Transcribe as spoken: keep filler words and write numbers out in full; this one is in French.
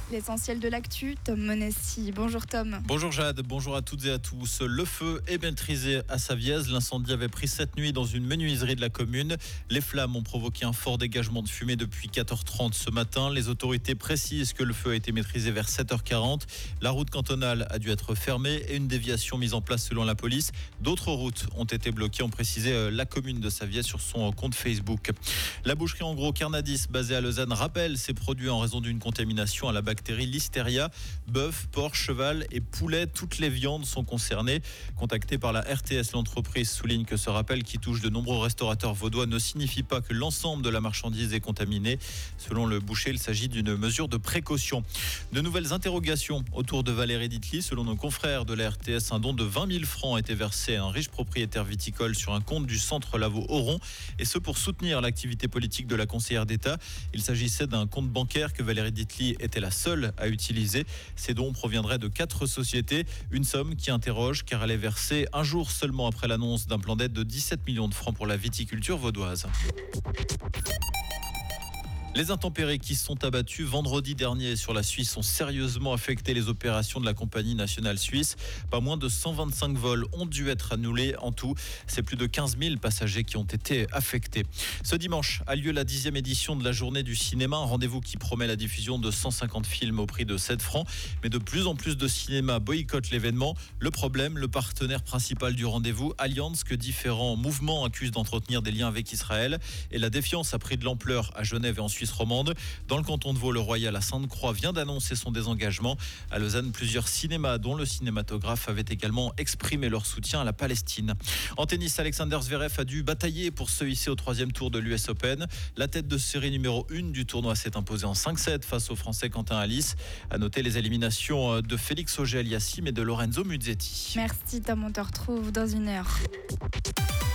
L'essentiel de l'actu, Tom Monesti. Bonjour Tom. Bonjour Jade, bonjour à toutes et à tous. Le feu est maîtrisé à Savièse. L'incendie avait pris cette nuit dans une menuiserie de la commune. Les flammes ont provoqué un fort dégagement de fumée depuis quatre heures trente ce matin. Les autorités précisent que le feu a été maîtrisé vers sept heures quarante. La route cantonale a dû être fermée et une déviation mise en place selon la police. D'autres routes ont été bloquées, ont précisé la commune de Savièse sur son compte Facebook. La boucherie en gros Carnadis, basée à Lausanne, rappelle ses produits en raison d'une contamination à la bactérie Listeria. Bœuf, porc, cheval et poulet, toutes les viandes sont concernées. Contacté par la R T S, l'entreprise souligne que ce rappel qui touche de nombreux restaurateurs vaudois ne signifie pas que l'ensemble de la marchandise est contaminée. Selon le boucher, il s'agit d'une mesure de précaution. De nouvelles interrogations autour de Valérie Ditli. Selon nos confrères de la R T S, un don de vingt mille francs a été versé à un riche propriétaire viticole sur un compte du centre Lavaux-Oron, et ce pour soutenir l'activité politique de la conseillère d'État. Il s'agissait d'un compte bancaire que Valérie Ditli était la seule à utiliser. Ces dons proviendraient de quatre sociétés. Une somme qui interroge car elle est versée un jour seulement après l'annonce d'un plan d'aide de dix-sept millions de francs pour la viticulture vaudoise. Les intempéries qui se sont abattues vendredi dernier sur la Suisse ont sérieusement affecté les opérations de la compagnie nationale suisse. Pas moins de cent vingt-cinq vols ont dû être annulés en tout. C'est plus de quinze mille passagers qui ont été affectés. Ce dimanche a lieu la dixième édition de la journée du cinéma, un rendez-vous qui promet la diffusion de cent cinquante films au prix de sept francs. Mais de plus en plus de cinémas boycottent l'événement. Le problème, le partenaire principal du rendez-vous, Allianz, que différents mouvements accusent d'entretenir des liens avec Israël. Et la défiance a pris de l'ampleur à Genève et en Suisse romande. Dans le canton de Vaud, le Royal à Sainte-Croix vient d'annoncer son désengagement. À Lausanne, plusieurs cinémas, dont le cinématographe, avaient également exprimé leur soutien à la Palestine. En tennis, Alexander Zverev a dû batailler pour se hisser au troisième tour de l'U S Open. La tête de série numéro un du tournoi s'est imposée en cinq sept face au Français Quentin Halys. À noter les éliminations de Félix Auger-Aliassime et de Lorenzo Musetti. Merci Tom, on te retrouve dans une heure.